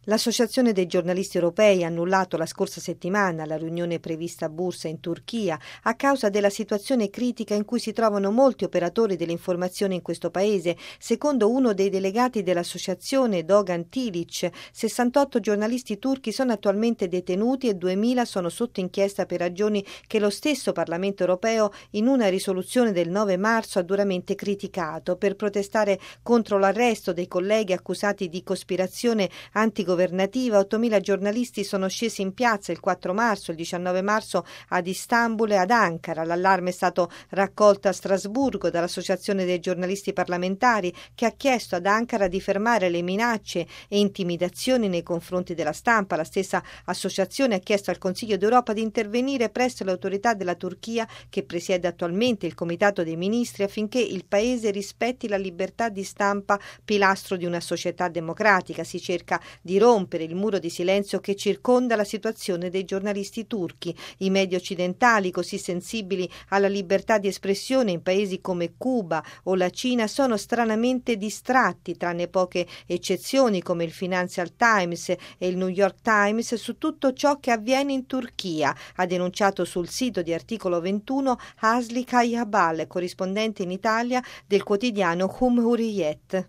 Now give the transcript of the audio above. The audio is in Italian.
L'Associazione dei giornalisti europei ha annullato la scorsa settimana la riunione prevista a Bursa in Turchia a causa della situazione critica in cui si trovano molti operatori dell'informazione in questo paese. Secondo uno dei delegati dell'associazione, Dogan Tilic, 68 giornalisti turchi sono attualmente detenuti e 2000 sono sotto inchiesta per ragioni che lo stesso Parlamento europeo in una risoluzione del 9 marzo ha duramente criticato. Per protestare contro l'arresto dei colleghi accusati di cospirazione antigovernativa, 8.000 giornalisti sono scesi in piazza il 4 marzo, il 19 marzo ad Istanbul e ad Ankara. L'allarme è stato raccolto a Strasburgo dall'Associazione dei giornalisti parlamentari, che ha chiesto ad Ankara di fermare le minacce e intimidazioni nei confronti della stampa. La stessa associazione ha chiesto al Consiglio d'Europa di intervenire presso le autorità della Turchia, che presiede attualmente il Comitato dei Ministri, affinché il paese rispetti la libertà di stampa, pilastro di una società democratica. Si cerca di rompere il muro di silenzio che circonda la situazione dei giornalisti turchi. I media occidentali, così sensibili alla libertà di espressione in paesi come Cuba o la Cina, sono stranamente distratti, tranne poche eccezioni come il Financial Times e il New York Times, su tutto ciò che avviene in Turchia, ha denunciato sul sito di Articolo 21 Asli Kayhabal, corrispondente in Italia del quotidiano Cumhuriyet.